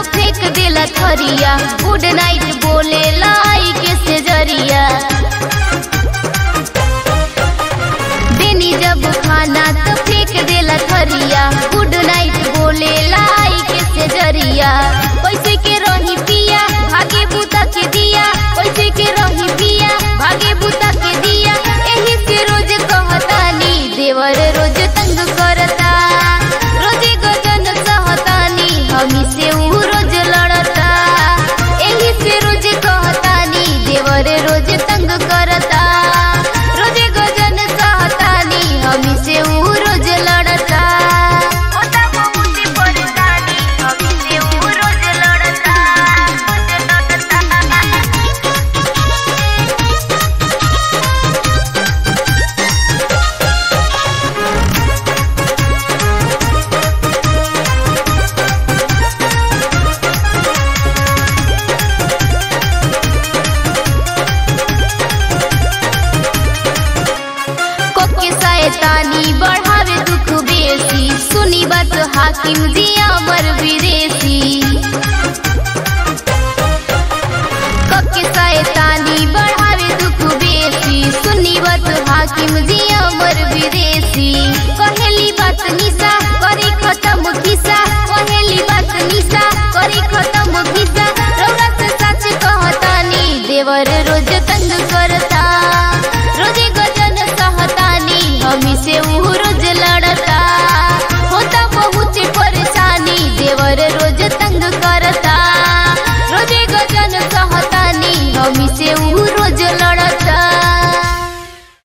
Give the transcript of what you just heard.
तो फेंक देला थरिया, गुड नाइट बोले लाई के सेजरिया। देनी जब खाना तो फेंक देला थरिया, गुड नाइट बोले लाई के सेजरिया। पैसे के रही पिया भागे बूता के दिया, पैसे के रही पिया भागे बूता के दिया। एही से रोज कहतानी देवर रोज तंग करता, रोजे गजन सहतानी हमी से ऊ रोज लड़ता। एही से रोज कहतानी देवर रोज तंग करता, रोजे गजन सहतानी हमी से ऊ रोज लड़ता। होता बहुत परेशानी हमी से ऊ रोज लड़ता। कोके शैतानी बढ़ावे दुख बेसी, सुनी बात हाकिम दिया मर विदेशी। कोके शैतानी बढ़ावे दुख बेसी, सुनी बात हाकिम दिया मर विदेशी। कहेली बात निशा करी खत्म खिसा, कहेली बात निशा करी खत्म खिसा। रौरा से सच कहतानी देवर रोज